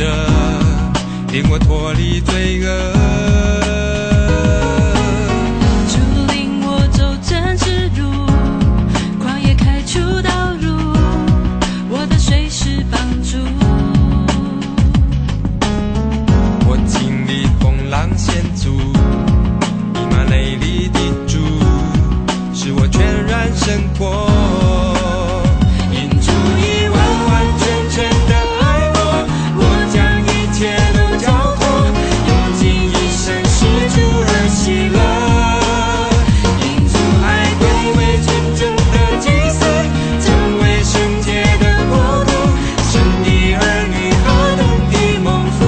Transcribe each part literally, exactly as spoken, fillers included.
着，令我脱离罪恶。 主领我走正直路，旷野开出道路，我的随时帮助。 我经历风浪险阻，以马内利的主使我全然胜过。因主已完完全全的爱我，我将一切都交托，用尽一生是主而喜乐。因主爱归为真正的祭司，成为圣洁的国度，神的儿女何等的蒙福。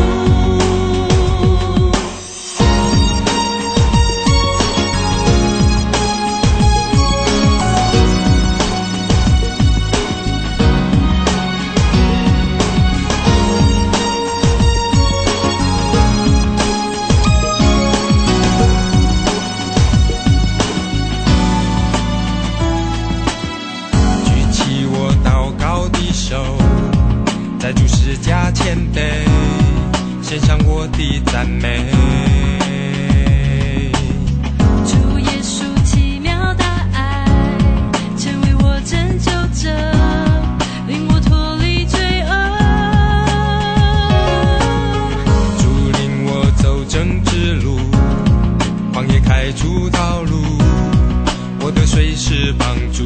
举起我祷告的手，在主十架前辈，献上我的赞美。 主耶稣奇妙大爱，成为我拯救者，令我脱离罪恶。 主领我走正直路，荒野开出道路，我得随时帮助。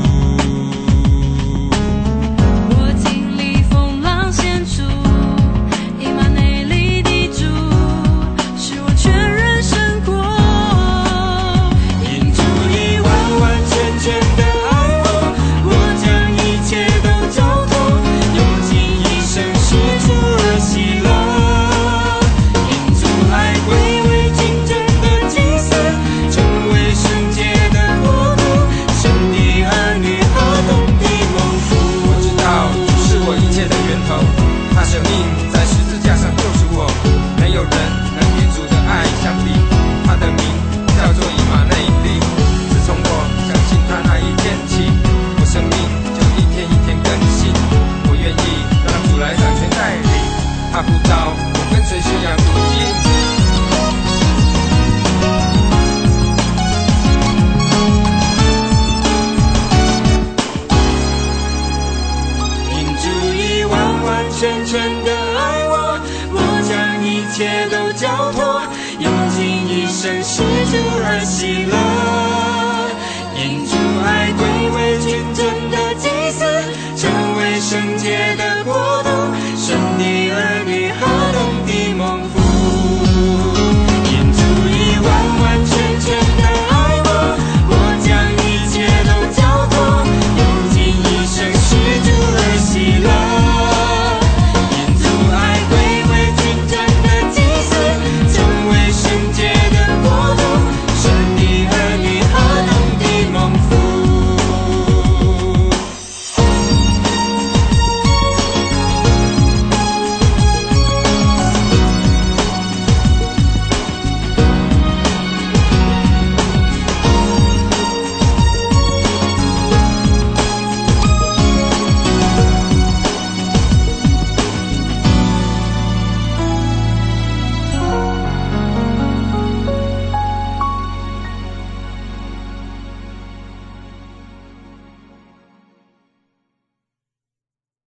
我经历风浪险阻，以马内利的主使我全然胜过。 因主已完完全全的爱我，我将一切都交托，用尽一生是主而喜乐。因主爱归为真正的祭司，成为圣洁的国度，神的儿女何等的蒙福。我知道主是我一切的源头，他舍命在十字架上救赎我，没有人能与主的爱相比。他的名叫做以马内利，自从我相信他那一天起，我生命就一天一天更新。我愿意让主来掌权带领，他呼召我跟随宣扬福音。因主已完完全全的爱我，我将一切都交托，用尽一生是主而喜乐。